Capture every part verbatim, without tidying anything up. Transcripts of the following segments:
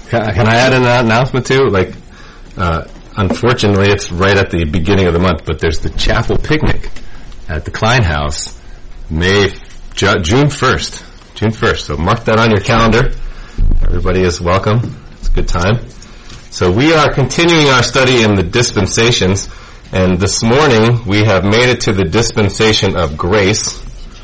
Can, can I add an announcement too? Like, uh, unfortunately, it's right at the beginning of the month, but there's the chapel picnic at the Klein House, May Ju- June first. June first. So mark that on your calendar. Everybody is welcome. It's a good time. So we are continuing our study in the dispensations, and this morning we have made it to the dispensation of grace.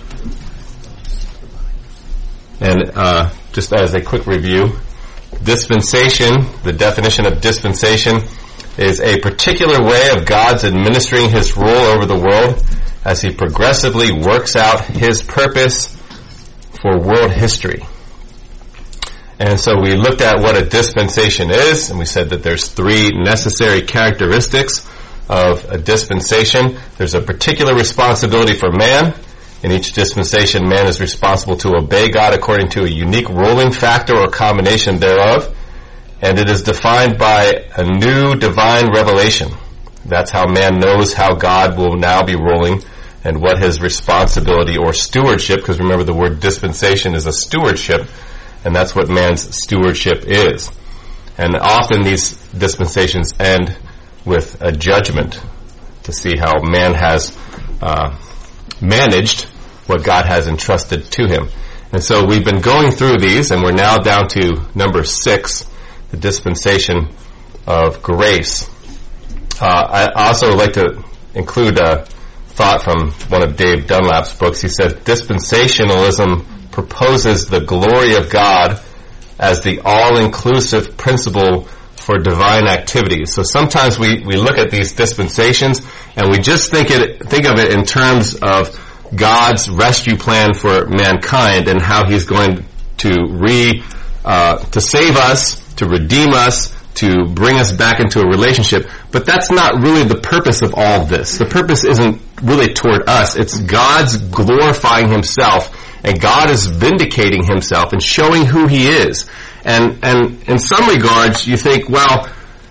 And uh, just as a quick review, dispensation, the definition of dispensation, is a particular way of God's administering His rule over the world as He progressively works out His purpose for world history. And so we looked at what a dispensation is, and we said that there's three necessary characteristics of a dispensation. There's a particular responsibility for man. In each dispensation, man is responsible to obey God according to a unique ruling factor or combination thereof. And it is defined by a new divine revelation. That's how man knows how God will now be ruling and what his responsibility or stewardship, because remember the word dispensation is a stewardship, and that's what man's stewardship is. And often these dispensations end with a judgment to see how man has uh, managed what God has entrusted to him. And so we've been going through these, and we're now down to number six, the dispensation of grace. Uh, I also would like to include a thought from one of Dave Dunlap's books. He said, dispensationalism proposes the glory of God as the all-inclusive principle for divine activities. So sometimes we, we look at these dispensations and we just think it think of it in terms of God's rescue plan for mankind and how He's going to re uh, to save us, to redeem us, to bring us back into a relationship. But that's not really the purpose of all of this. The purpose isn't really toward us. It's God's glorifying Himself, and God is vindicating Himself and showing who He is. And and in some regards, you think, well,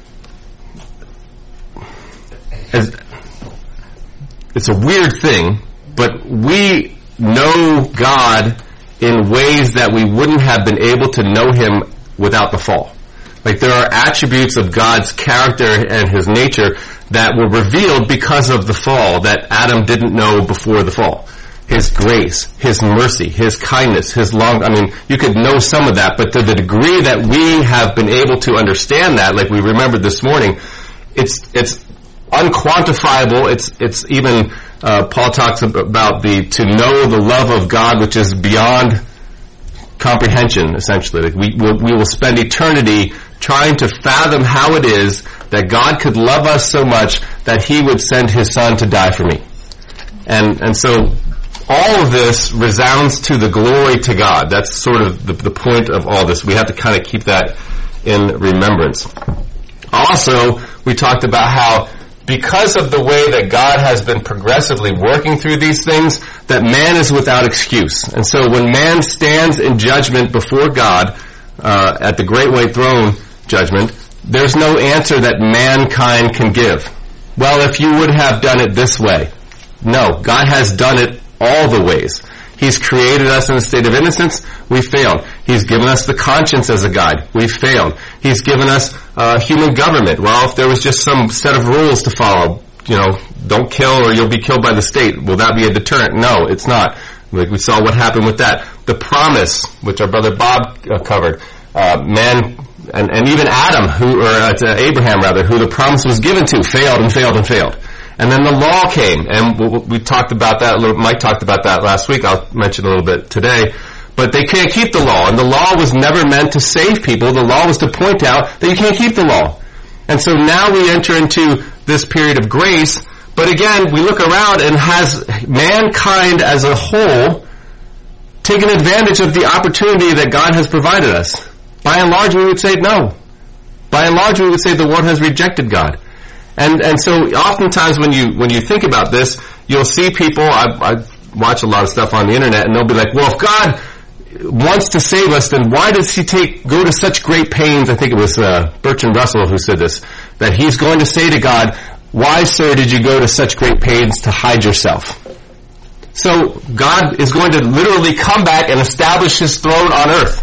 as, it's a weird thing, but we know God in ways that we wouldn't have been able to know Him without the fall. Like, there are attributes of God's character and His nature that were revealed because of the fall that Adam didn't know before the fall. His grace, His mercy, His kindness, His long, I mean, you could know some of that, but to the degree that we have been able to understand that, like we remembered this morning, it's, it's unquantifiable. It's, it's even, uh, Paul talks about the, to know the love of God, which is beyond comprehension, essentially. Like we will, we will spend eternity trying to fathom how it is that God could love us so much that He would send His Son to die for me. And, and so, all of this resounds to the glory to God. That's sort of the, the point of all this. We have to kind of keep that in remembrance. Also, we talked about how because of the way that God has been progressively working through these things, that man is without excuse. And so when man stands in judgment before God, uh, at the Great White Throne judgment, there's no answer that mankind can give. Well, if you would have done it this way. No, God has done it all the ways. He's created us in a state of innocence. We failed. He's given us the conscience as a guide. We failed. He's given us uh, human government. Well, if there was just some set of rules to follow, you know, don't kill or you'll be killed by the state, will that be a deterrent? No, it's not. Like we saw what happened with that. The promise, which our brother Bob uh, covered, uh, man, and, and even Adam, who or uh, to Abraham rather, who the promise was given to, failed and failed and failed. And then the law came, and we talked about that a little, Mike talked about that last week. I'll mention a little bit today. But they can't keep the law, and the law was never meant to save people. The law was to point out that you can't keep the law. And so now we enter into this period of grace, but again, we look around and has mankind as a whole taken advantage of the opportunity that God has provided us? By and large, we would say no. By and large, we would say the world has rejected God. And and so oftentimes when you when you think about this, you'll see people, I, I watch a lot of stuff on the internet, and they'll be like, well, if God wants to save us, then why does He take go to such great pains? I think it was uh, Bertrand Russell who said this, that he's going to say to God, why, sir, did you go to such great pains to hide yourself? So God is going to literally come back and establish His throne on earth.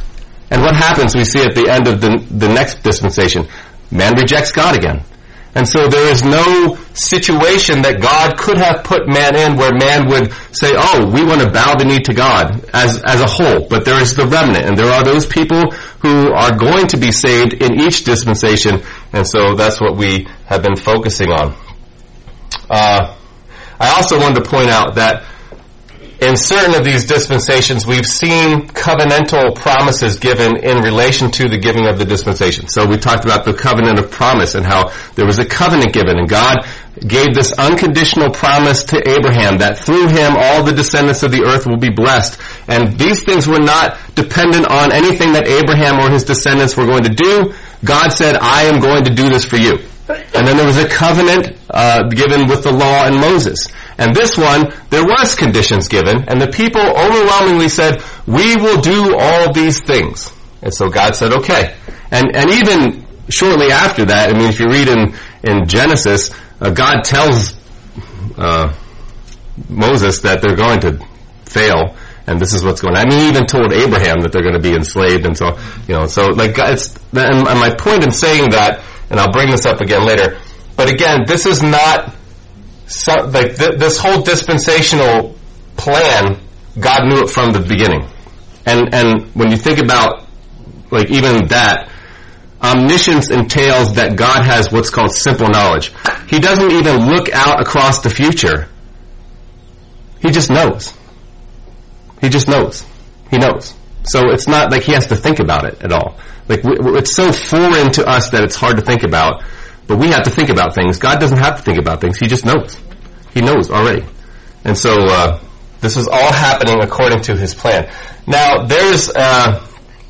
And what happens, we see at the end of the, the next dispensation? Man rejects God again. And so there is no situation that God could have put man in where man would say, oh, we want to bow the knee to God as, as a whole. But there is the remnant, and there are those people who are going to be saved in each dispensation. And so that's what we have been focusing on. Uh, I also wanted to point out that in certain of these dispensations, we've seen covenantal promises given in relation to the giving of the dispensation. So we talked about the covenant of promise and how there was a covenant given, and God gave this unconditional promise to Abraham that through him all the descendants of the earth will be blessed. And these things were not dependent on anything that Abraham or his descendants were going to do. God said, I am going to do this for you. And then there was a covenant uh, given with the law and Moses. And this one, there was conditions given, and the people overwhelmingly said, we will do all these things. And so God said, okay. And and even shortly after that, I mean, if you read in, in Genesis, uh, God tells uh, Moses that they're going to fail, and this is what's going on. I mean, he even told Abraham that they're going to be enslaved, and so, you know, so, like, it's, and my point in saying that, and I'll bring this up again later, but again, this is not, so, like, th- this whole dispensational plan, God knew it from the beginning. And, and when you think about, like, even that, omniscience entails that God has what's called simple knowledge. He doesn't even look out across the future. He just knows. He just knows. He knows. So it's not like he has to think about it at all. Like, we, it's so foreign to us that it's hard to think about, but we have to think about things. God doesn't have to think about things. He just knows. He knows already. And so uh, this is all happening according to his plan. Now, there's... Uh,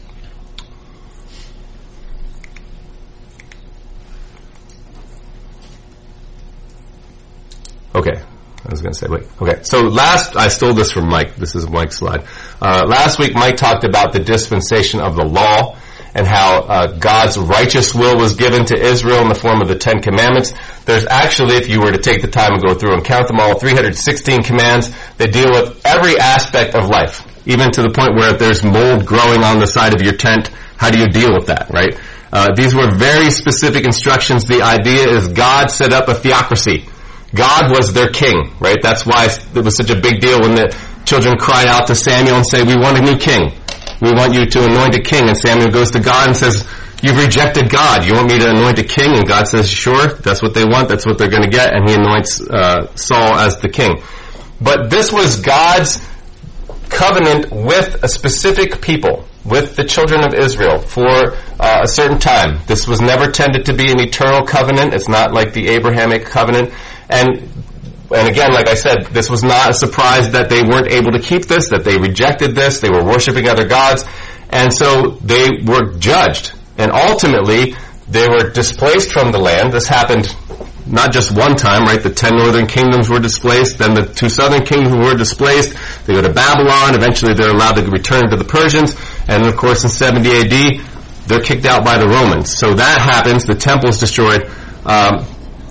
okay. I was going to say, wait. Okay. So last, I stole this from Mike. This is Mike's slide. Uh, last week, Mike talked about the dispensation of the law and how uh, God's righteous will was given to Israel in the form of the Ten Commandments. There's actually, if you were to take the time and go through and count them all, three hundred sixteen commands that deal with every aspect of life, even to the point where if there's mold growing on the side of your tent, how do you deal with that, right? Uh, these were very specific instructions. The idea is God set up a theocracy. God was their king, right? That's why it was such a big deal when the children cried out to Samuel and say, we want a new king. We want you to anoint a king. And Samuel goes to God and says, you've rejected God. You want me to anoint a king? And God says, sure, that's what they want. That's what they're going to get. And he anoints uh, Saul as the king. But this was God's covenant with a specific people, with the children of Israel for uh, a certain time. This was never tended to be an eternal covenant. It's not like the Abrahamic covenant. And and again, like I said, this was not a surprise that they weren't able to keep this, that they rejected this, they were worshiping other gods, and so they were judged. And ultimately, they were displaced from the land. This happened not just one time, right? The ten northern kingdoms were displaced, then the two southern kingdoms were displaced. They go to Babylon. Eventually, they're allowed to return to the Persians. And of course, in seventy A D, they're kicked out by the Romans. So that happens. The temple is destroyed. Um,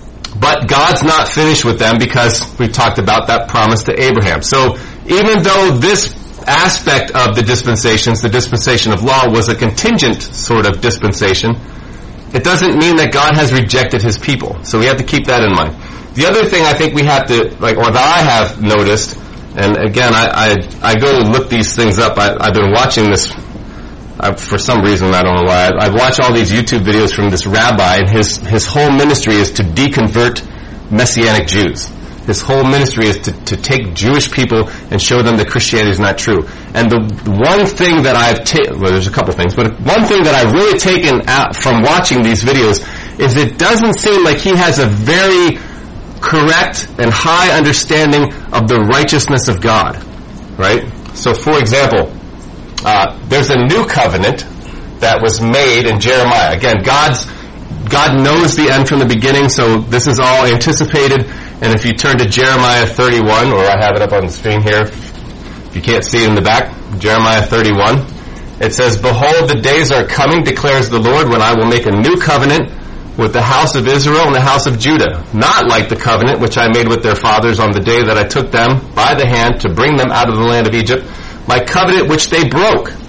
But God's not finished with them because we talked about that promise to Abraham. So even though this aspect of the dispensations, the dispensation of law, was a contingent sort of dispensation, it doesn't mean that God has rejected his people. So we have to keep that in mind. The other thing I think we have to, like, or that I have noticed, and again, I I, I go to look these things up. I, I've been watching this Uh, for some reason, I don't know why. I, I watch all these YouTube videos from this rabbi, and his, his whole ministry is to deconvert Messianic Jews. His whole ministry is to, to take Jewish people and show them that Christianity is not true. And the one thing that I've taken, well, there's a couple things, but one thing that I've really taken out from watching these videos is it doesn't seem like he has a very correct and high understanding of the righteousness of God, right? So, for example, Uh, there's a new covenant that was made in Jeremiah. Again, God's, God knows the end from the beginning, so this is all anticipated. And if you turn to Jeremiah thirty-one, or I have it up on the screen here, if you can't see it in the back, Jeremiah thirty-one, it says, behold, the days are coming, declares the Lord, when I will make a new covenant with the house of Israel and the house of Judah, not like the covenant which I made with their fathers on the day that I took them by the hand to bring them out of the land of Egypt, my covenant which they broke,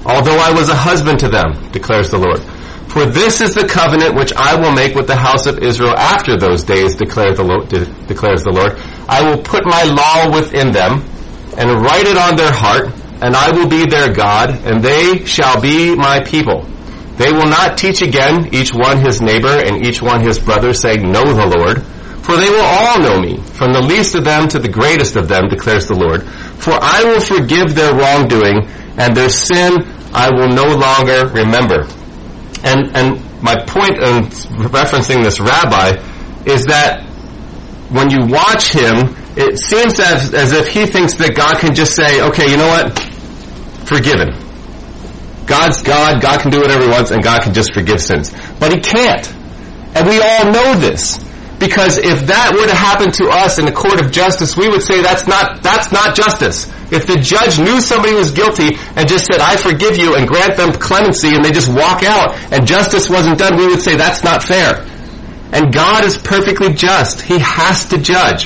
although I was a husband to them, declares the Lord. For this is the covenant which I will make with the house of Israel after those days, declares the Lord. De- declares the Lord. I will put my law within them, and write it on their heart, and I will be their God, and they shall be my people. They will not teach again each one his neighbor and each one his brother, saying, Know the Lord. For they will all know me, from the least of them to the greatest of them, declares the Lord. For I will forgive their wrongdoing, and their sin I will no longer remember. And and my point in referencing this rabbi is that when you watch him, it seems as, as if he thinks that God can just say, okay, you know what? Forgiven. God's God, God can do whatever he wants, and God can just forgive sins. But he can't. And we all know this. Because if that were to happen to us in the court of justice, we would say that's not, that's not justice. If the judge knew somebody was guilty and just said, I forgive you, and grant them clemency, and they just walk out, and justice wasn't done, we would say that's not fair. And God is perfectly just. He has to judge.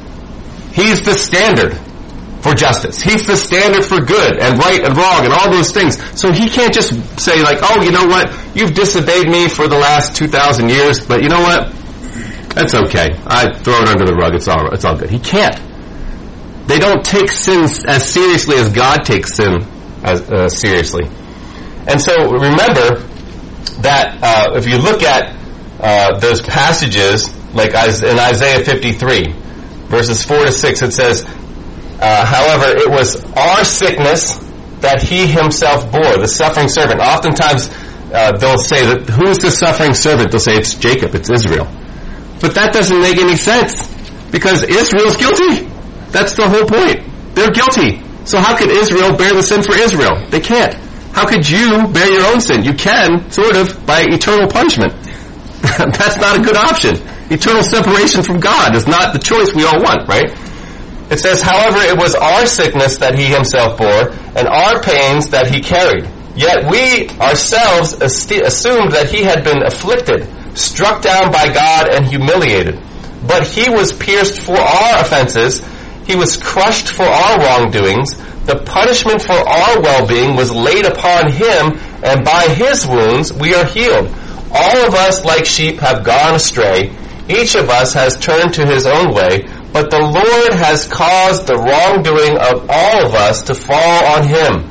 He's the standard for justice. He's the standard for good and right and wrong and all those things. So he can't just say like, oh, you know what? You've disobeyed me for the last two thousand years, but you know what? That's okay. I throw it under the rug. It's all, it's all good. He can't. They don't take sin as seriously as God takes sin as uh, seriously. And so remember that uh, if you look at uh, those passages, like in Isaiah fifty-three, verses four to six, it says, uh, however, it was our sickness that he himself bore, the suffering servant. Oftentimes uh, they'll say, that who's the suffering servant? They'll say it's Jacob, it's Israel. But that doesn't make any sense, because Israel's guilty. That's the whole point. They're guilty. So how could Israel bear the sin for Israel? They can't. How could you bear your own sin? You can, sort of, by eternal punishment. That's not a good option. Eternal separation from God is not the choice we all want, right? It says, however, it was our sickness that he himself bore, and our pains that he carried. Yet we ourselves assumed that he had been afflicted, struck down by God, and humiliated. But he was pierced for our offenses, he was crushed for our wrongdoings. The punishment for our well-being was laid upon him, and by his wounds we are healed. All of us like sheep have gone astray. Each of us has turned to his own way, but the Lord has caused the wrongdoing of all of us to fall on him.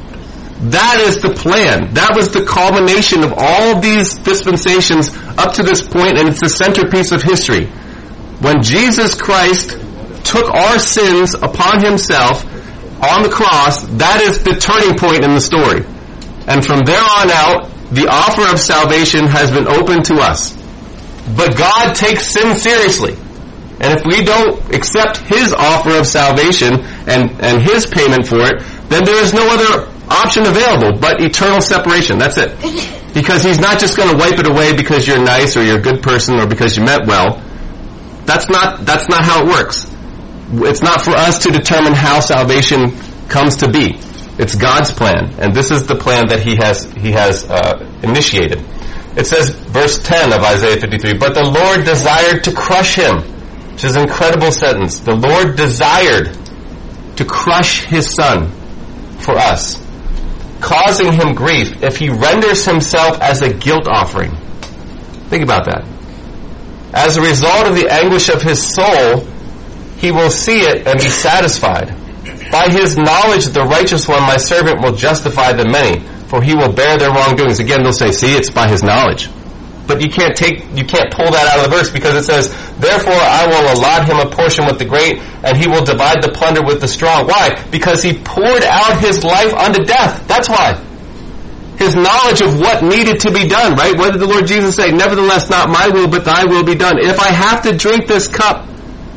That is the plan. That was the culmination of all of these dispensations up to this point, and it's the centerpiece of history. When Jesus Christ took our sins upon himself on the cross, that is the turning point in the story. And from there on out, the offer of salvation has been open to us. But God takes sin seriously. And if we don't accept his offer of salvation and, and his payment for it, then there is no other option available but eternal separation. That's it. Because he's not just going to wipe it away because you're nice or you're a good person or because you meant well. That's not, that's not how it works. It's not for us to determine how salvation comes to be. It's God's plan, and this is the plan that he has he has uh, initiated. It says, verse ten of Isaiah fifty-three, but the Lord desired to crush him, which is an incredible sentence. The Lord desired to crush his son for us, causing him grief if he renders himself as a guilt offering. Think about that. As a result of the anguish of his soul, he will see it and be satisfied. By his knowledge, the righteous one, my servant, will justify the many, for he will bear their wrongdoings. Again, they'll say, see, it's by his knowledge. But you can't take, you can't pull that out of the verse, because it says, therefore I will allot him a portion with the great, and he will divide the plunder with the strong. Why? Because he poured out his life unto death. That's why. His knowledge of what needed to be done, right? What did the Lord Jesus say? Nevertheless, not my will, but thy will be done. If I have to drink this cup,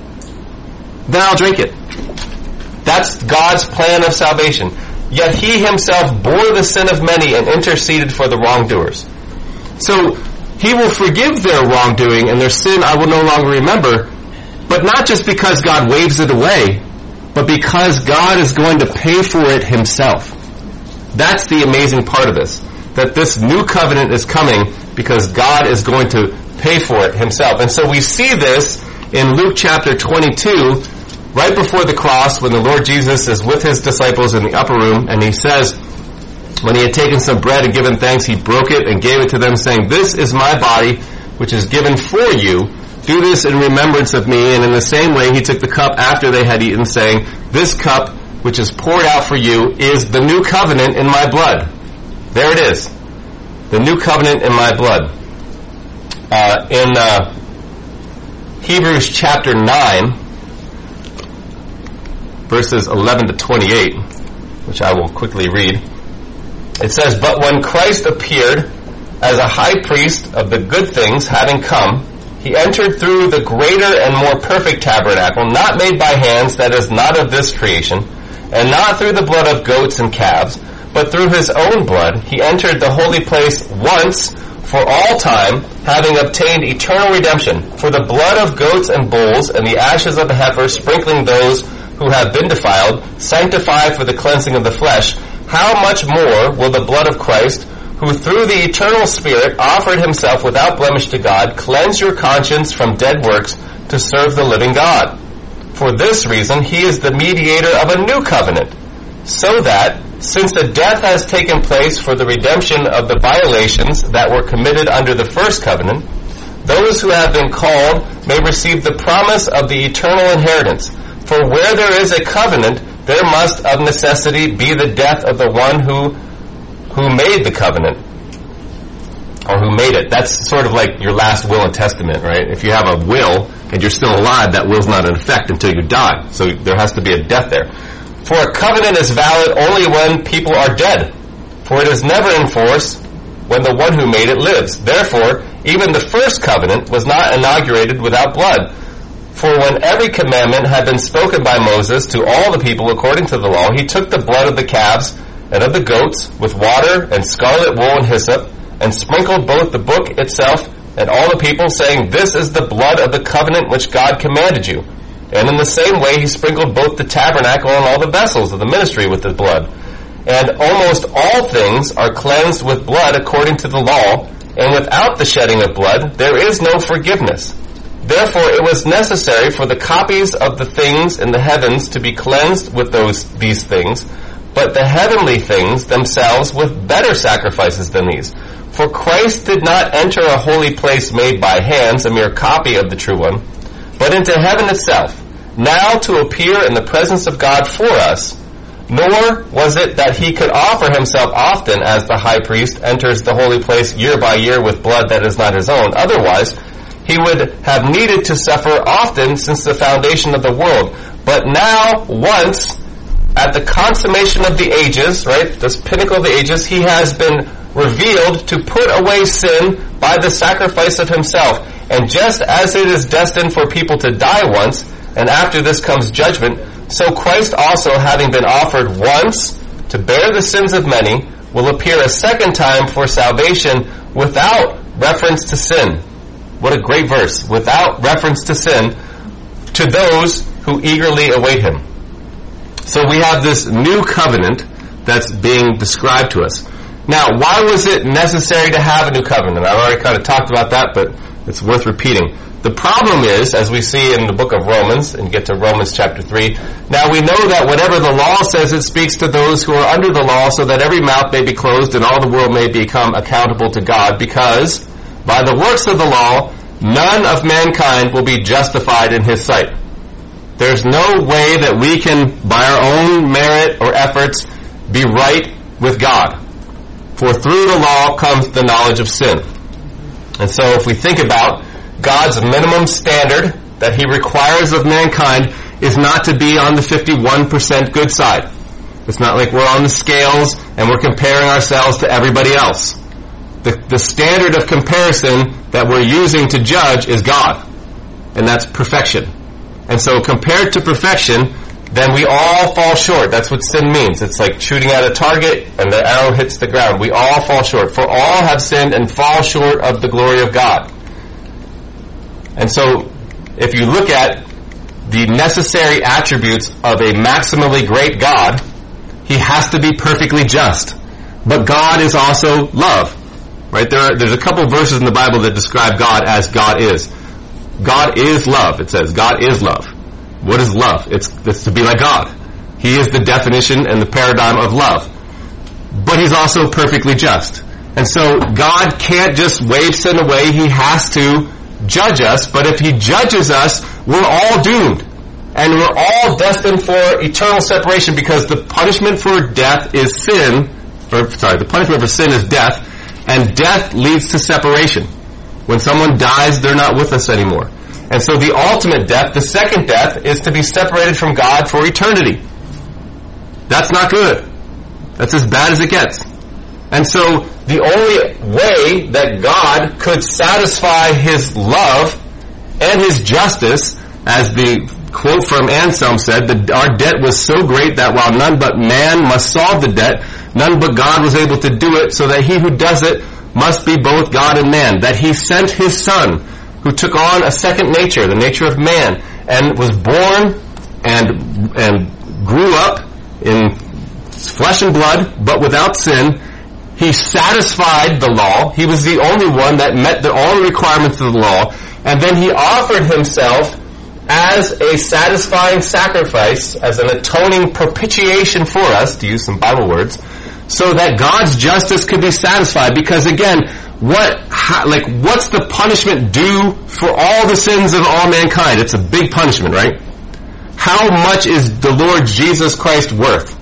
then I'll drink it. That's God's plan of salvation. Yet he himself bore the sin of many and interceded for the wrongdoers. So he will forgive their wrongdoing and their sin I will no longer remember, but not just because God waves it away, but because God is going to pay for it himself. That's the amazing part of this, that this new covenant is coming because God is going to pay for it himself. And so we see this in Luke chapter twenty-two, right before the cross, when the Lord Jesus is with his disciples in the upper room, and he says, When he had taken some bread and given thanks, he broke it and gave it to them, saying, "This is my body, which is given for you. Do this in remembrance of me." And in the same way he took the cup after they had eaten, saying, "This cup, which is poured out for you, is the new covenant in my blood." There it is. The new covenant in my blood. Uh, in uh, Hebrews chapter nine, verses eleven to twenty-eight, which I will quickly read. It says, "But when Christ appeared as a high priest of the good things, having come, he entered through the greater and more perfect tabernacle, not made by hands, that is not of this creation, and not through the blood of goats and calves, but through his own blood. He entered the holy place once for all time, having obtained eternal redemption. For the blood of goats and bulls and the ashes of the heifer, sprinkling those who have been defiled, sanctify for the cleansing of the flesh. How much more will the blood of Christ, who through the eternal Spirit offered himself without blemish to God, cleanse your conscience from dead works to serve the living God? For this reason he is the mediator of a new covenant, so that, since the death has taken place for the redemption of the violations that were committed under the first covenant, those who have been called may receive the promise of the eternal inheritance. For where there is a covenant, there must of necessity be the death of the one who who made the covenant, or who made it. That's sort of like your last will and testament, right? If you have a will and you're still alive, that will's not in effect until you die. So there has to be a death there. For a covenant is valid only when people are dead, for it is never in force when the one who made it lives. Therefore, even the first covenant was not inaugurated without blood. For when every commandment had been spoken by Moses to all the people according to the law, he took the blood of the calves and of the goats with water and scarlet wool and hyssop, and sprinkled both the book itself and all the people, saying, "This is the blood of the covenant which God commanded you." And in the same way he sprinkled both the tabernacle and all the vessels of the ministry with the blood. And almost all things are cleansed with blood according to the law, and without the shedding of blood there is no forgiveness. Therefore it was necessary for the copies of the things in the heavens to be cleansed with those these things, but the heavenly things themselves with better sacrifices than these. For Christ did not enter a holy place made by hands, a mere copy of the true one, but into heaven itself, now to appear in the presence of God for us. Nor was it that he could offer himself often, as the high priest enters the holy place year by year with blood that is not his own. Otherwise, he would have needed to suffer often since the foundation of the world. But now, once, at the consummation of the ages, right, this pinnacle of the ages, he has been revealed to put away sin by the sacrifice of himself. And just as it is destined for people to die once, and after this comes judgment, so Christ also, having been offered once to bear the sins of many, will appear a second time for salvation without reference to sin. What a great verse. Without reference to sin, to those who eagerly await him. So we have this new covenant that's being described to us. Now, why was it necessary to have a new covenant? I've already kind of talked about that, but it's worth repeating. The problem is, as we see in the book of Romans, and get to Romans chapter three, now we know that whatever the law says, it speaks to those who are under the law, so that every mouth may be closed and all the world may become accountable to God, because by the works of the law, none of mankind will be justified in his sight. There's no way that we can, by our own merit or efforts, be right with God. For through the law comes the knowledge of sin. And so if we think about God's minimum standard that he requires of mankind is not to be on the fifty-one percent good side. It's not like we're on the scales and we're comparing ourselves to everybody else. The, the standard of comparison that we're using to judge is God. And that's perfection. And so compared to perfection, then we all fall short. That's what sin means. It's like shooting at a target and the arrow hits the ground. We all fall short. For all have sinned and fall short of the glory of God. And so if you look at the necessary attributes of a maximally great God, he has to be perfectly just. But God is also love. Right? There are, there's a couple of verses in the Bible that describe God as God is. God is love. It says God is love. What is love? It's, it's to be like God. He is the definition and the paradigm of love. but he's also perfectly just. And so God can't just wave sin away. He has to judge us. But if he judges us, we're all doomed. And we're all destined for eternal separation, because the punishment for death is sin. Or, sorry, the punishment for sin is death. And death leads to separation. When someone dies, they're not with us anymore. And so the ultimate death, the second death, is to be separated from God for eternity. That's not good. That's as bad as it gets. And so the only way that God could satisfy his love and his justice, as the quote from Anselm said, that our debt was so great that while none but man must solve the debt, none but God was able to do it, so that he who does it must be both God and man. That he sent his Son, who took on a second nature, the nature of man, and was born and and grew up in flesh and blood, but without sin. He satisfied the law. He was the only one that met the, all the requirements of the law. And then he offered himself as a satisfying sacrifice, as an atoning propitiation for us, to use some Bible words, so that God's justice could be satisfied. Because again, what, how, like, what's the punishment due for all the sins of all mankind? It's a big punishment, right? How much is the Lord Jesus Christ worth?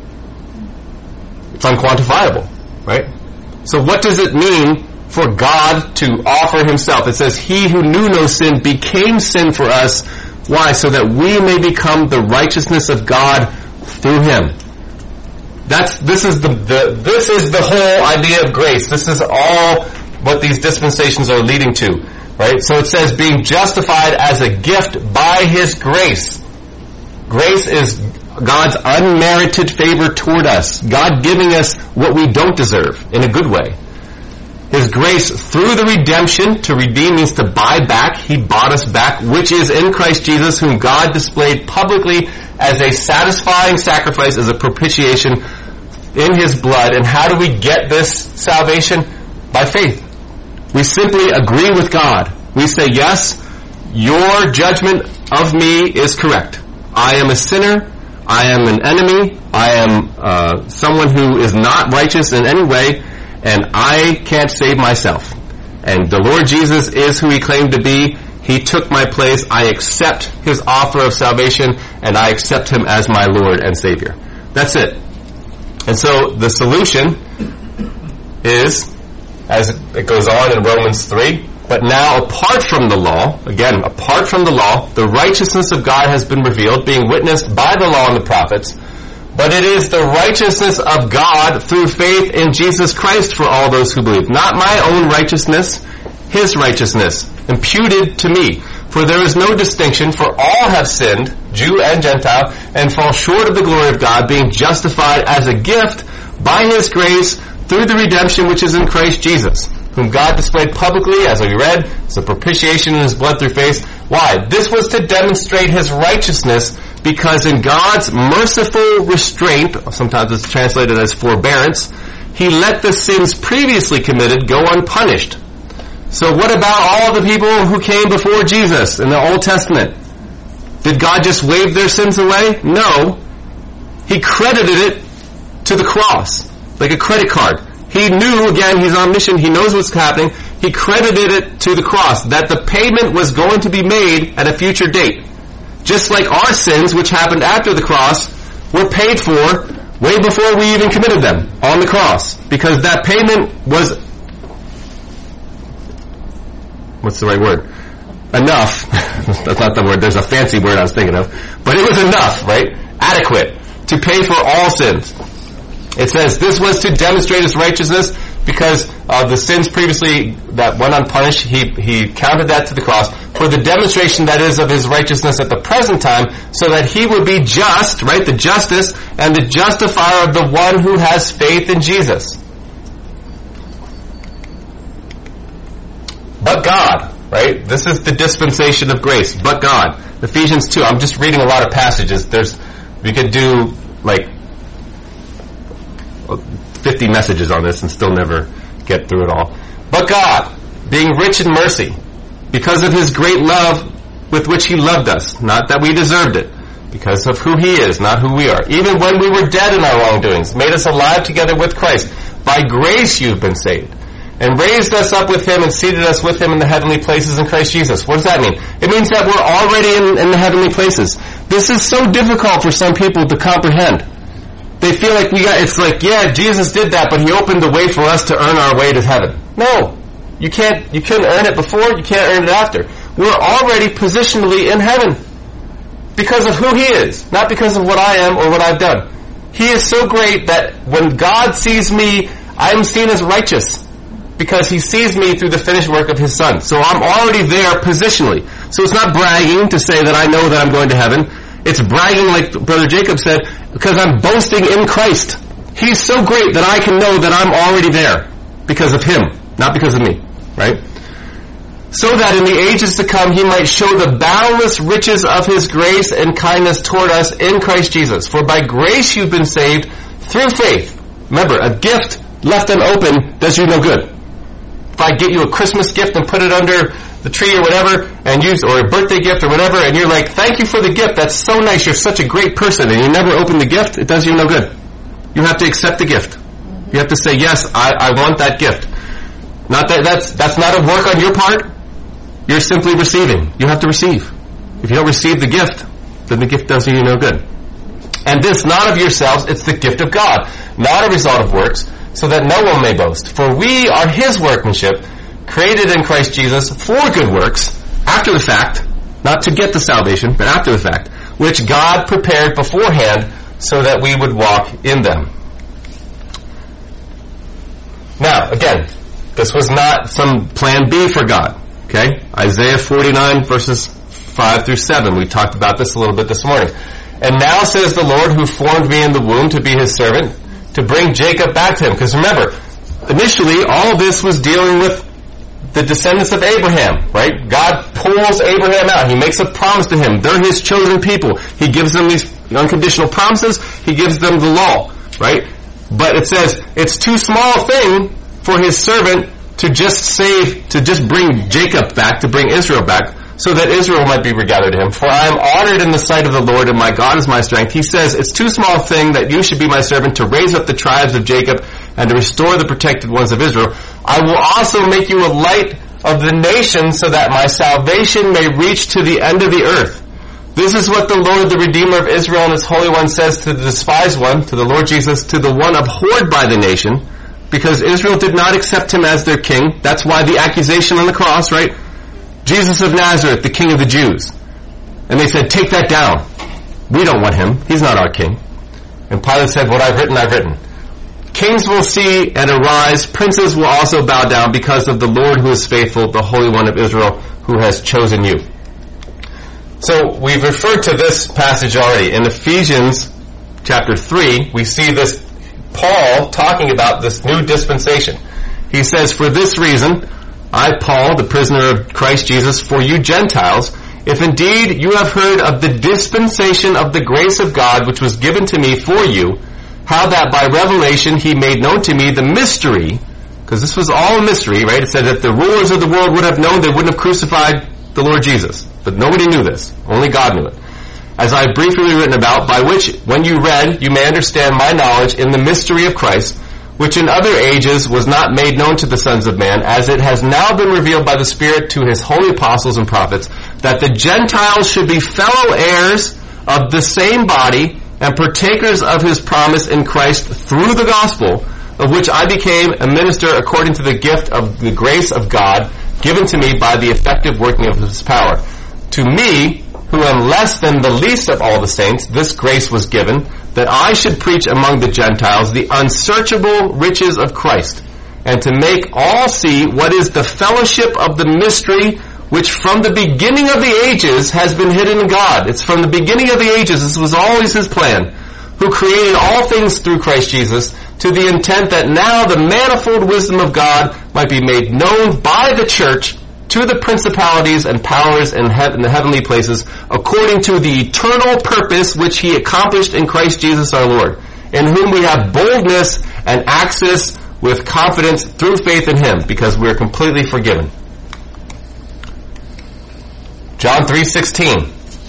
It's unquantifiable. Right? So what does it mean for God to offer himself? It says, he who knew no sin became sin for us. Why? So that we may become the righteousness of God through him. That's, this is the, the, this is the whole idea of grace. This is all what these dispensations are leading to. Right? So it says, being justified as a gift by his grace. Grace is God's unmerited favor toward us. God giving us what we don't deserve in a good way. His grace through the redemption, to redeem means to buy back. He bought us back, which is in Christ Jesus, whom God displayed publicly as a satisfying sacrifice, as a propitiation in his blood. And how do we get this salvation? By faith. We simply agree with God. We say, yes, your judgment of me is correct. I am a sinner. I am an enemy. I am uh, someone who is not righteous in any way, and I can't save myself. And the Lord Jesus is who he claimed to be. He took my place. I accept his offer of salvation, and I accept him as my Lord and Savior. That's it. And so the solution is, as it goes on in Romans three, but now apart from the law, again, apart from the law, the righteousness of God has been revealed, being witnessed by the law and the prophets. But it is the righteousness of God through faith in Jesus Christ for all those who believe. Not my own righteousness, his righteousness, imputed to me. For there is no distinction, for all have sinned, Jew and Gentile, and fall short of the glory of God, being justified as a gift by his grace through the redemption which is in Christ Jesus, whom God displayed publicly, as we read, as a propitiation in his blood through faith. Why? This was to demonstrate his righteousness, because in God's merciful restraint, sometimes it's translated as forbearance, he let the sins previously committed go unpunished. So what about all the people who came before Jesus in the Old Testament? Did God just wave their sins away? No. He credited it to the cross, like a credit card. He knew, again, he's omniscient, he knows what's happening. He credited it to the cross, that the payment was going to be made at a future date. Just like our sins, which happened after the cross, were paid for way before we even committed them on the cross. Because that payment was, what's the right word? Enough. That's not the word, there's a fancy word I was thinking of. But it was enough, right? Adequate to pay for all sins. It says this was to demonstrate his righteousness, because of the sins previously that went unpunished. He he counted that to the cross for the demonstration, that is, of his righteousness at the present time, so that he would be just, right, the justice and the justifier of the one who has faith in Jesus. But God, right? This is the dispensation of grace. But God. Ephesians two. I'm just reading a lot of passages. There's we could do like fifty messages on this and still never get through it all. But God, being rich in mercy, because of his great love with which he loved us, not that we deserved it, because of who he is, not who we are. Even when we were dead in our wrongdoings, made us alive together with Christ. By grace you've been saved. And raised us up with him and seated us with him in the heavenly places in Christ Jesus. What does that mean? It means that we're already in, in the heavenly places. This is so difficult for some people to comprehend. They feel like we got, it's like, yeah, Jesus did that, but he opened the way for us to earn our way to heaven. No. You can't, you couldn't earn it before, you can't earn it after. We're already positionally in heaven. Because of who he is, not because of what I am or what I've done. He is so great that when God sees me, I am seen as righteous. Because he sees me through the finished work of his Son. So I'm already there positionally. So it's not bragging to say that I know that I'm going to heaven. It's bragging, like Brother Jacob said, because I'm boasting in Christ. He's so great that I can know that I'm already there. Because of him, not because of me. Right? So that in the ages to come he might show the boundless riches of his grace and kindness toward us in Christ Jesus. For by grace you've been saved through faith. Remember, a gift left unopened does you no good. If I get you a Christmas gift and put it under the tree or whatever, and use, or a birthday gift or whatever, and you're like, thank you for the gift, that's so nice, you're such a great person, and you never open the gift, it does you no good. You have to accept the gift. You have to say, yes, I, I want that gift. Not that that's that's not a work on your part. You're simply receiving. You have to receive. If you don't receive the gift, then the gift does you no good. And this not of yourselves, it's the gift of God, not a result of works, so that no one may boast. For we are his workmanship, created in Christ Jesus for good works, after the fact, not to get the salvation, but after the fact, which God prepared beforehand so that we would walk in them. Now, again, this was not some plan B for God. Okay? Isaiah forty-nine verses five through seven. We talked about this a little bit this morning. And now says the Lord who formed me in the womb to be his servant, to bring Jacob back to him. Because remember, initially all of this was dealing with the descendants of Abraham, right? God pulls Abraham out. He makes a promise to him. They're his chosen people. He gives them these unconditional promises. He gives them the law, right? But it says it's too small a thing for his servant to just save, to just bring Jacob back, to bring Israel back, so that Israel might be regathered to him. For I am honored in the sight of the Lord, and my God is my strength. He says, it's too small a thing that you should be my servant to raise up the tribes of Jacob and to restore the protected ones of Israel. I will also make you a light of the nations so that my salvation may reach to the end of the earth. This is what the Lord, the Redeemer of Israel and his Holy One says to the despised one, to the Lord Jesus, to the one abhorred by the nation, because Israel did not accept him as their king. That's why the accusation on the cross, right? Jesus of Nazareth, the King of the Jews. And they said, take that down. We don't want him. He's not our king. And Pilate said, what I've written, I've written. Kings will see and arise. Princes will also bow down because of the Lord who is faithful, the Holy One of Israel, who has chosen you. So we've referred to this passage already. In Ephesians chapter three, we see this Paul talking about this new dispensation. He says, for this reason, I, Paul, the prisoner of Christ Jesus, for you Gentiles, if indeed you have heard of the dispensation of the grace of God which was given to me for you, how that by revelation he made known to me the mystery, because this was all a mystery, right? It said that the rulers of the world would have known, they wouldn't have crucified the Lord Jesus. But nobody knew this. Only God knew it. As I have briefly written about, by which, when you read, you may understand my knowledge in the mystery of Christ, which in other ages was not made known to the sons of man, as it has now been revealed by the Spirit to his holy apostles and prophets, that the Gentiles should be fellow heirs of the same body and partakers of his promise in Christ through the gospel, of which I became a minister according to the gift of the grace of God given to me by the effective working of his power. To me, who am less than the least of all the saints, this grace was given, that I should preach among the Gentiles the unsearchable riches of Christ, and to make all see what is the fellowship of the mystery which from the beginning of the ages has been hidden in God. It's from the beginning of the ages. This was always his plan, who created all things through Christ Jesus, to the intent that now the manifold wisdom of God might be made known by the church to the principalities and powers in, he- in the heavenly places, according to the eternal purpose which he accomplished in Christ Jesus our Lord, in whom we have boldness and access with confidence through faith in him, because we are completely forgiven. John three sixteen.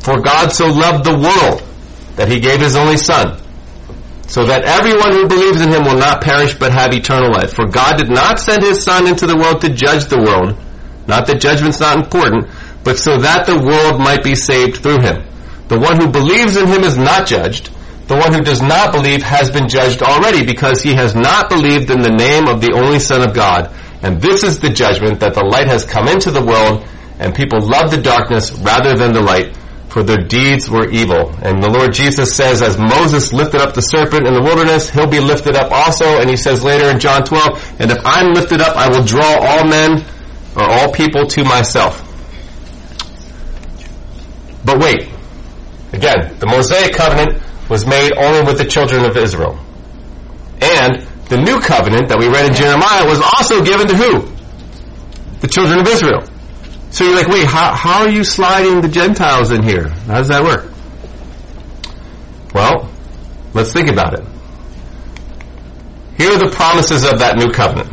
For God so loved the world that he gave his only Son, so that everyone who believes in him will not perish but have eternal life. For God did not send his Son into the world to judge the world, not that judgment's not important, but so that the world might be saved through him. The one who believes in him is not judged. The one who does not believe has been judged already, because he has not believed in the name of the only Son of God. And this is the judgment, that the light has come into the world, and people love the darkness rather than the light, for their deeds were evil. And the Lord Jesus says, as Moses lifted up the serpent in the wilderness, he'll be lifted up also. And he says later in John twelve, and if I'm lifted up, I will draw all men, or all people, to myself. But wait. Again, the Mosaic covenant was made only with the children of Israel. And the new covenant that we read in Jeremiah was also given to who? The children of Israel. So you're like, wait, how, how are you sliding the Gentiles in here? How does that work? Well, let's think about it. Here are the promises of that new covenant.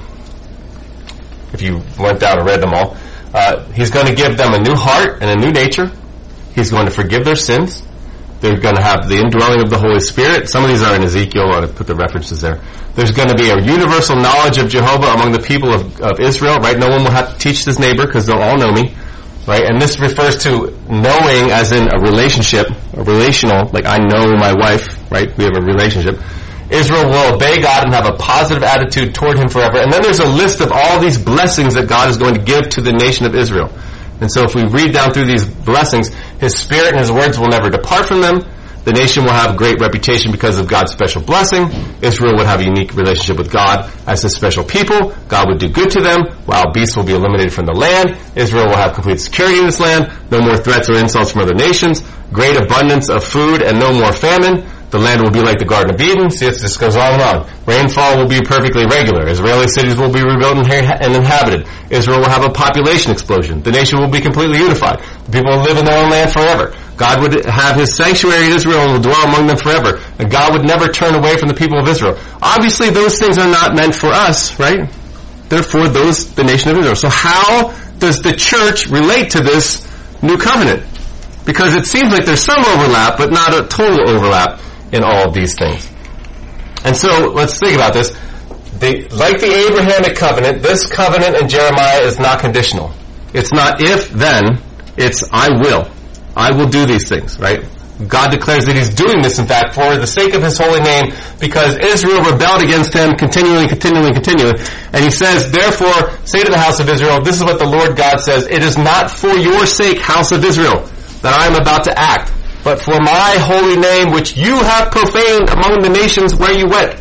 If you went down and read them all. Uh, he's going to give them a new heart and a new nature. He's going to forgive their sins. They're going to have the indwelling of the Holy Spirit. Some of these are in Ezekiel. I put the references there. There's going to be a universal knowledge of Jehovah among the people of, of Israel, right? No one will have to teach this neighbor because they'll all know me, right? And this refers to knowing as in a relationship, a relational, like I know my wife, right? We have a relationship. Israel will obey God and have a positive attitude toward him forever. And then there's a list of all these blessings that God is going to give to the nation of Israel. And so if we read down through these blessings, his spirit and his words will never depart from them. The nation will have great reputation because of God's special blessing. Israel would have a unique relationship with God as his special people. God would do good to them. Wild beasts will be eliminated from the land. Israel will have complete security in this land. No more threats or insults from other nations. Great abundance of food and no more famine. The land will be like the Garden of Eden. See, this goes on and on. Rainfall will be perfectly regular. Israeli cities will be rebuilt and inhabited. Israel will have a population explosion. The nation will be completely unified. The people will live in their own land forever. God would have his sanctuary in Israel and will dwell among them forever. And God would never turn away from the people of Israel. Obviously, those things are not meant for us, right? They're for those, the nation of Israel. So how does the church relate to this new covenant? Because it seems like there's some overlap, but not a total overlap in all of these things. And so, let's think about this. The, like the Abrahamic covenant, this covenant in Jeremiah is not conditional. It's not if, then. It's I will. I will do these things, right? God declares that he's doing this, in fact, for the sake of his holy name, because Israel rebelled against him continually, continually, continually. And he says, therefore, say to the house of Israel, this is what the Lord God says, it is not for your sake, house of Israel, that I am about to act, but for my holy name, which you have profaned among the nations where you went.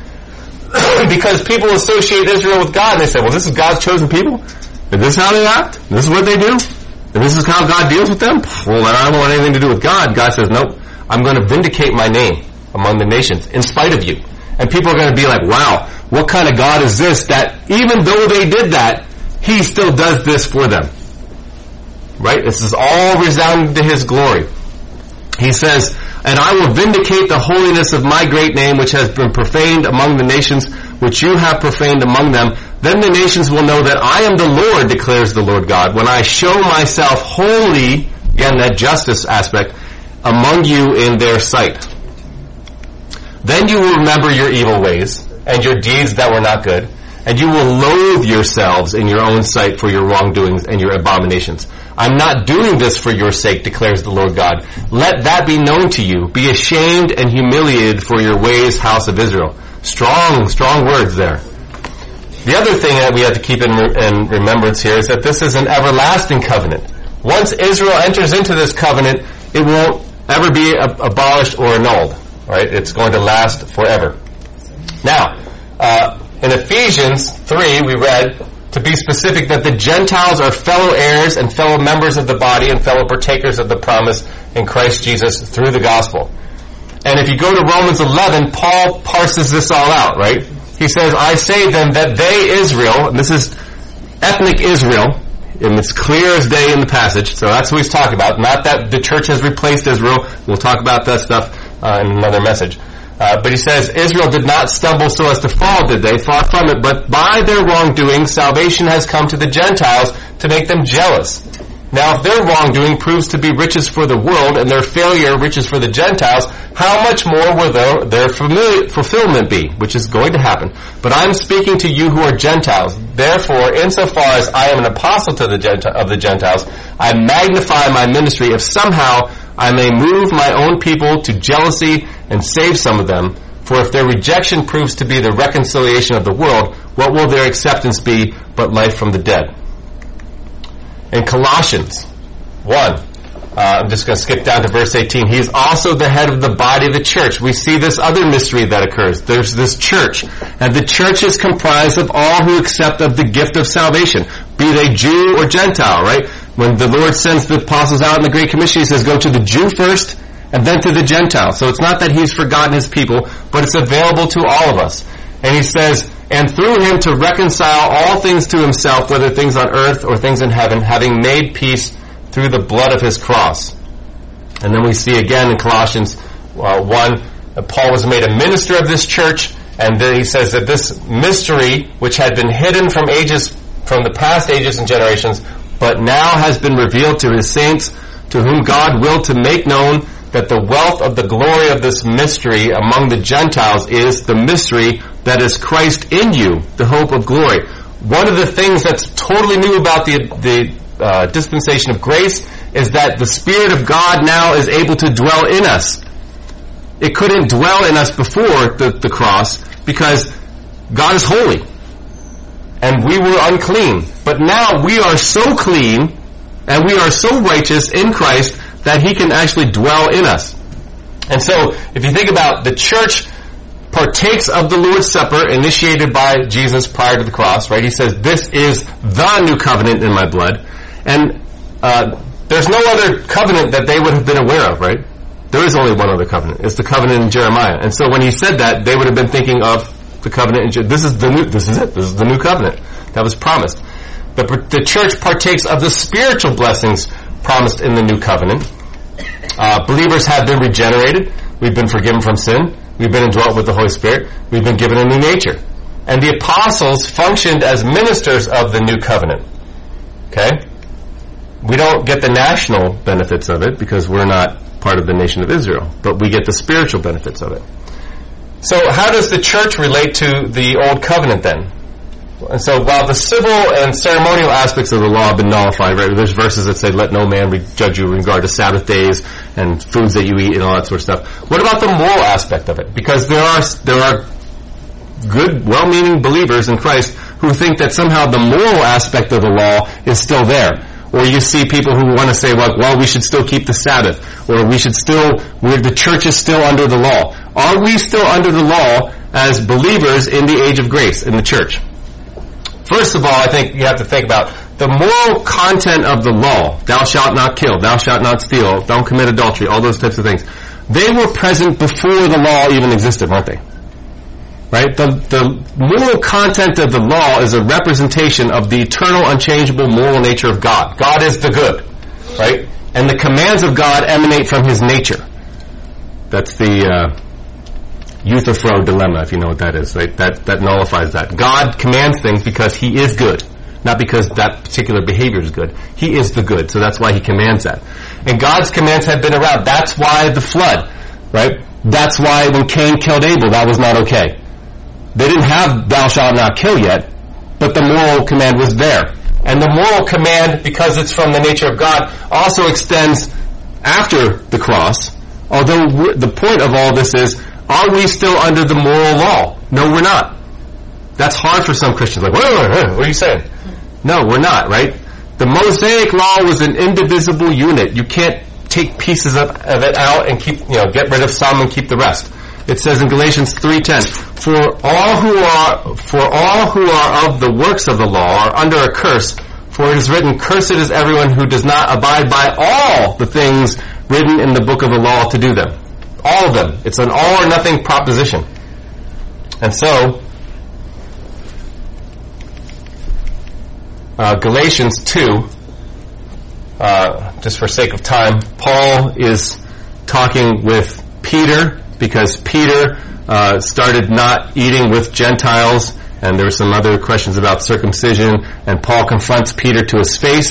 Because people associate Israel with God, and they say, well, this is God's chosen people? Is this how they act? This is what they do? And this is how God deals with them? Well, then I don't want anything to do with God. God says, nope, I'm going to vindicate my name among the nations, in spite of you. And people are going to be like, wow, what kind of God is this, that even though they did that, he still does this for them? Right? This is all resounding to his glory. He says, and I will vindicate the holiness of my great name, which has been profaned among the nations, which you have profaned among them. Then the nations will know that I am the Lord, declares the Lord God, when I show myself holy, again, that justice aspect, among you in their sight. Then you will remember your evil ways, and your deeds that were not good, and you will loathe yourselves in your own sight for your wrongdoings and your abominations. I'm not doing this for your sake, declares the Lord God. Let that be known to you. Be ashamed and humiliated for your ways, house of Israel. Strong, strong words there. The other thing that we have to keep in, re- in remembrance here is that this is an everlasting covenant. Once Israel enters into this covenant, it won't ever be ab- abolished or annulled. Right? It's going to last forever. Now, uh, in Ephesians three, we read, to be specific, that the Gentiles are fellow heirs and fellow members of the body and fellow partakers of the promise in Christ Jesus through the gospel. And if you go to Romans eleven, Paul parses this all out, right? He says, I say then that they, Israel, and this is ethnic Israel, and it's clear as day in the passage, so that's what he's talking about. Not that the church has replaced Israel. We'll talk about that stuff uh, in another message. Uh, but he says, Israel did not stumble so as to fall, did they? Far from it. But by their wrongdoing, salvation has come to the Gentiles to make them jealous. Now, if their wrongdoing proves to be riches for the world and their failure riches for the Gentiles, how much more will their, their familiar, fulfillment be, which is going to happen. But I'm speaking to you who are Gentiles. Therefore, insofar as I am an apostle to the Genti- of the Gentiles, I magnify my ministry if somehow I may move my own people to jealousy and save some of them. For if their rejection proves to be the reconciliation of the world, what will their acceptance be but life from the dead? In Colossians one, uh, I'm just going to skip down to verse eighteen. He is also the head of the body of the church. We see this other mystery that occurs. There's this church, and the church is comprised of all who accept of the gift of salvation, be they Jew or Gentile, right? When the Lord sends the apostles out in the Great Commission, he says, go to the Jew first, and then to the Gentile. So it's not that he's forgotten his people, but it's available to all of us. And he says, and through him to reconcile all things to himself, whether things on earth or things in heaven, having made peace through the blood of his cross. And then we see again in Colossians uh, one, that Paul was made a minister of this church, and then he says that this mystery, which had been hidden from ages, from the past ages and generations, but now has been revealed to his saints, to whom God willed to make known that the wealth of the glory of this mystery among the Gentiles is the mystery that is Christ in you, the hope of glory. One of the things that's totally new about the, the uh, dispensation of grace is that the Spirit of God now is able to dwell in us. It couldn't dwell in us before the, the cross because God is holy and we were unclean. But now we are so clean and we are so righteous in Christ that he can actually dwell in us. And so, if you think about the church partakes of the Lord's Supper initiated by Jesus prior to the cross, right? He says, this is the new covenant in my blood. And uh, there's no other covenant that they would have been aware of, right? There is only one other covenant. It's the covenant in Jeremiah. And so when he said that, they would have been thinking of the covenant in Jeremiah. This is the new, this is it. This is the new covenant that was promised. The, the church partakes of the spiritual blessings promised in the new covenant. Uh, believers have been regenerated. We've been forgiven from sin. We've been indwelt with the Holy Spirit. We've been given a new nature. And the apostles functioned as ministers of the new covenant. Okay? We don't get the national benefits of it because we're not part of the nation of Israel, but we get the spiritual benefits of it. So how does the church relate to the old covenant then? And so while the civil and ceremonial aspects of the law have been nullified, right? There's verses that say, let no man re- judge you in regard to Sabbath days and foods that you eat and all that sort of stuff. What about the moral aspect of it? Because there are, there are good, well-meaning believers in Christ who think that somehow the moral aspect of the law is still there. Or you see people who want to say, well, well, we should still keep the Sabbath. Or we should still, we're, the church is still under the law. Are we still under the law as believers in the age of grace in the church? First of all, I think you have to think about the moral content of the law. Thou shalt not kill, thou shalt not steal, don't commit adultery, all those types of things. They were present before the law even existed, weren't they? Right? The, the moral content of the law is a representation of the eternal, unchangeable moral nature of God. God is the good, right? And the commands of God emanate from his nature. That's the uh, Euthyphro dilemma, if you know what that is, right? That, that nullifies that. God commands things because he is good, not because that particular behavior is good. He is the good, so that's why he commands that. And God's commands have been around. That's why the flood, right? That's why when Cain killed Abel, that was not okay. They didn't have thou shalt not kill yet, but the moral command was there. And the moral command, because it's from the nature of God, also extends after the cross. Although the point of all this is, are we still under the moral law? No, we're not. That's hard for some Christians. Like, wait, wait, wait, what are you saying? No, we're not, right? The Mosaic law was an indivisible unit. You can't take pieces of, of it out and keep, you know, get rid of some and keep the rest. It says in Galatians three ten, For all who are, for all who are of the works of the law are under a curse, for it is written, Cursed is everyone who does not abide by all the things written in the book of the law to do them. All of them. It's an all or nothing proposition. And so, uh, Galatians two, uh, just for sake of time, Paul is talking with Peter, because Peter uh, started not eating with Gentiles, and there were some other questions about circumcision, and Paul confronts Peter to his face,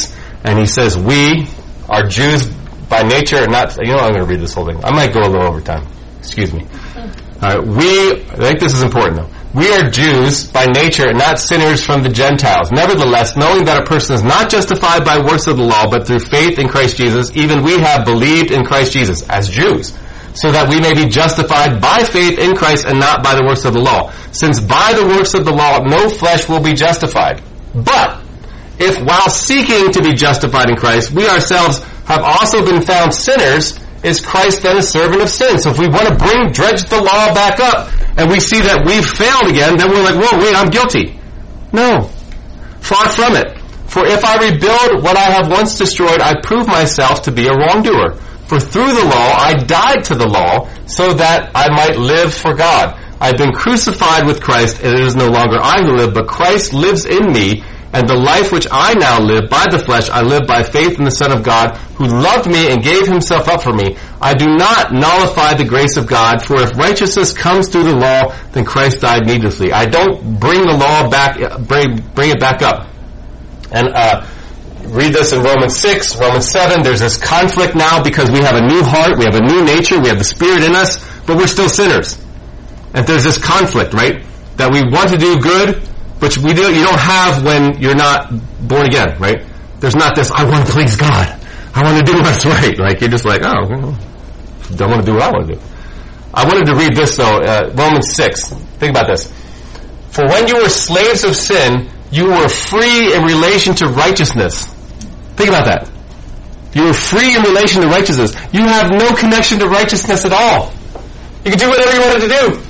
And he says, we are Jews by nature, and not, you know, I'm going to read this whole thing. I might go a little over time. Excuse me. All right, we, I think this is important though. We are Jews by nature and not sinners from the Gentiles. Nevertheless, knowing that a person is not justified by works of the law, but through faith in Christ Jesus, even we have believed in Christ Jesus as Jews, so that we may be justified by faith in Christ and not by the works of the law. Since by the works of the law no flesh will be justified. But if while seeking to be justified in Christ, we ourselves have also been found sinners, is Christ then a servant of sin? So if we want to bring, dredge the law back up, and we see that we've failed again, then we're like, whoa, wait, I'm guilty. No. Far from it. For if I rebuild what I have once destroyed, I prove myself to be a wrongdoer. For through the law I died to the law, so that I might live for God. I've been crucified with Christ, and it is no longer I who live, but Christ lives in me. And the life which I now live by the flesh, I live by faith in the Son of God, who loved me and gave himself up for me. I do not nullify the grace of God, for if righteousness comes through the law, then Christ died needlessly. I don't bring the law back, bring, bring it back up. And, uh, read this in Romans six, Romans seven. There's this conflict now because we have a new heart, we have a new nature, we have the Spirit in us, but we're still sinners. And there's this conflict, right? That we want to do good, which we do, you don't have when you're not born again, right? There's not this, I want to please God. I want to do what's right. Like, you're just like, oh, well, don't want to do what I want to do. I wanted to read this, though, uh, Romans six. Think about this. For when you were slaves of sin, you were free in relation to righteousness. Think about that. You were free in relation to righteousness. You have no connection to righteousness at all. You can do whatever you wanted to do.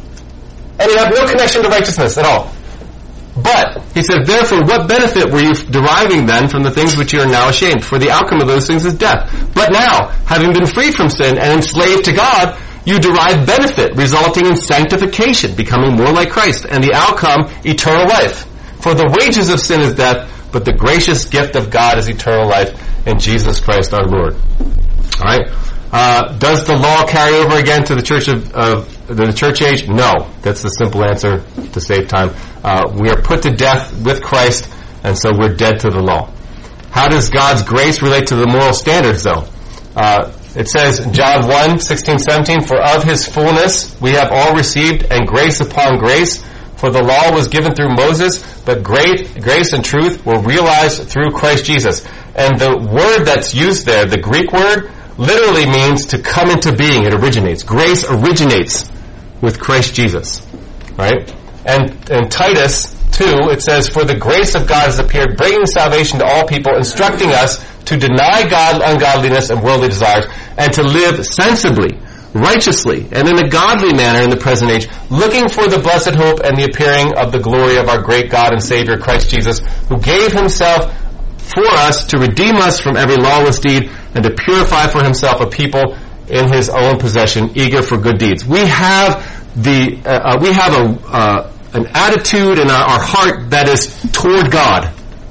And you have no connection to righteousness at all. But, he said, therefore, what benefit were you deriving then from the things which you are now ashamed? For the outcome of those things is death. But now, having been freed from sin and enslaved to God, you derive benefit, resulting in sanctification, becoming more like Christ, and the outcome, eternal life. For the wages of sin is death, but the gracious gift of God is eternal life in Jesus Christ our Lord. Alright? Uh, does the law carry over again to the church of, of the church age? No. That's the simple answer to save time. Uh, we are put to death with Christ, and so we're dead to the law. How does God's grace relate to the moral standards, though? Uh, it says in John one, sixteen, seventeen, for of his fullness we have all received, and grace upon grace. For the law was given through Moses, but great grace and truth were realized through Christ Jesus. And the word that's used there, the Greek word, literally means to come into being. It originates. Grace originates with Christ Jesus. Right? And in Titus two, it says, for the grace of God has appeared, bringing salvation to all people, instructing us to deny God ungodliness and worldly desires, and to live sensibly, righteously, and in a godly manner in the present age, looking for the blessed hope and the appearing of the glory of our great God and Savior, Christ Jesus, who gave himself for us to redeem us from every lawless deed and to purify for himself a people in his own possession, eager for good deeds. We have the uh, we have a uh, an attitude in our, our heart that is toward God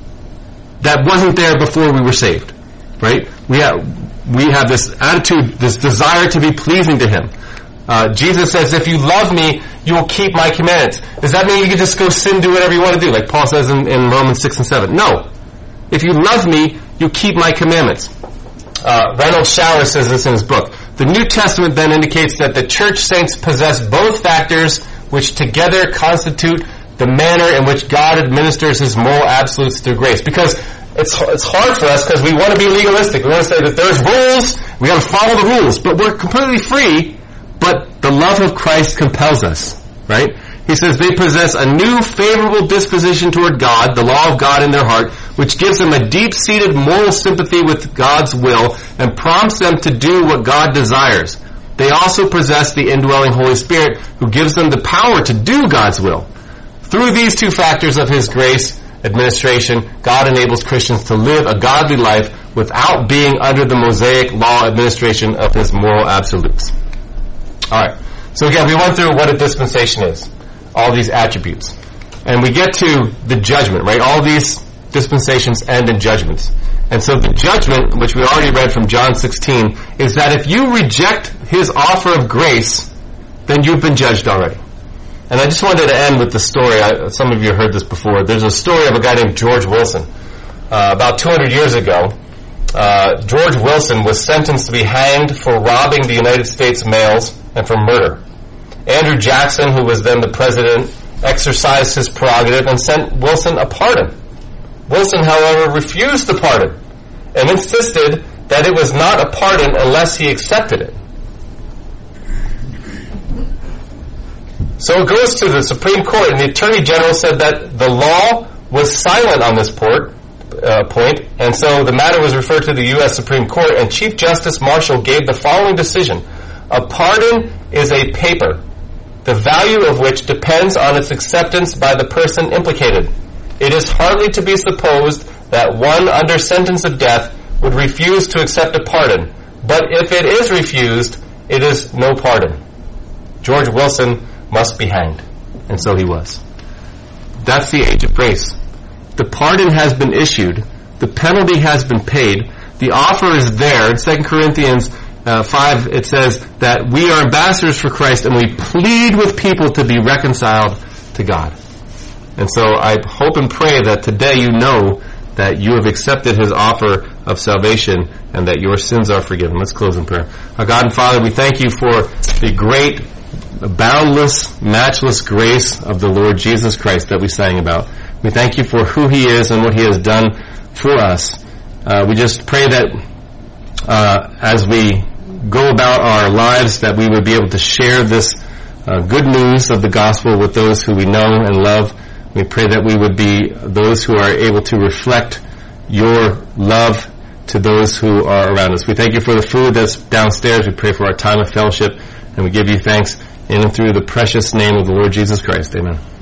that wasn't there before we were saved, right? We have we have this attitude, this desire to be pleasing to him. Uh, Jesus says, if you love me, you will keep my commandments. Does that mean you can just go sin, do whatever you want to do, like Paul says in, in Romans six and seven? No. If you love me, you keep my commandments. Uh, Reynold Shower says this in his book. The New Testament then indicates that the church saints possess both factors which together constitute the manner in which God administers his moral absolutes through grace. Because it's it's hard for us because we want to be legalistic. We want to say that there's rules, we got to follow the rules, but we're completely free, but the love of Christ compels us, right? He says they possess a new favorable disposition toward God, the law of God in their heart, which gives them a deep-seated moral sympathy with God's will and prompts them to do what God desires. They also possess the indwelling Holy Spirit, who gives them the power to do God's will. Through these two factors of his grace administration, God enables Christians to live a godly life without being under the Mosaic law administration of his moral absolutes. Alright, so again, we went through what a dispensation is. All these attributes. And we get to the judgment, right? All these dispensations end in judgments. And so the judgment, which we already read from John sixteen, is that if you reject his offer of grace, then you've been judged already. And I just wanted to end with the story. I, some of you heard this before. There's a story of a guy named George Wilson. uh, about two hundred years ago, uh, George Wilson was sentenced to be hanged for robbing the United States mails and for murder. Andrew Jackson, who was then the president, exercised his prerogative and sent Wilson a pardon. Wilson, however, refused the pardon and insisted that it was not a pardon unless he accepted it. So it goes to the Supreme Court, and the Attorney General said that the law was silent on this port, uh, point, and so the matter was referred to the U S Supreme Court, and Chief Justice Marshall gave the following decision: a pardon is a paper, the value of which depends on its acceptance by the person implicated. It is hardly to be supposed that one under sentence of death would refuse to accept a pardon, but if it is refused, it is no pardon. George Wilson must be hanged. And so he was. That's the age of grace. The pardon has been issued. The penalty has been paid. The offer is there. In Second Corinthians uh, five, it says that we are ambassadors for Christ and we plead with people to be reconciled to God. And so I hope and pray that today you know that you have accepted his offer of salvation and that your sins are forgiven. Let's close in prayer. Our God and Father, we thank you for the great, boundless, matchless grace of the Lord Jesus Christ that we sang about. We thank you for who he is and what he has done for us. Uh, we just pray that uh, as we go about our lives, that we would be able to share this uh, good news of the gospel with those who we know and love. We pray that we would be those who are able to reflect your love to those who are around us. We thank you for the food that's downstairs. We pray for our time of fellowship, and we give you thanks in and through the precious name of the Lord Jesus Christ. Amen.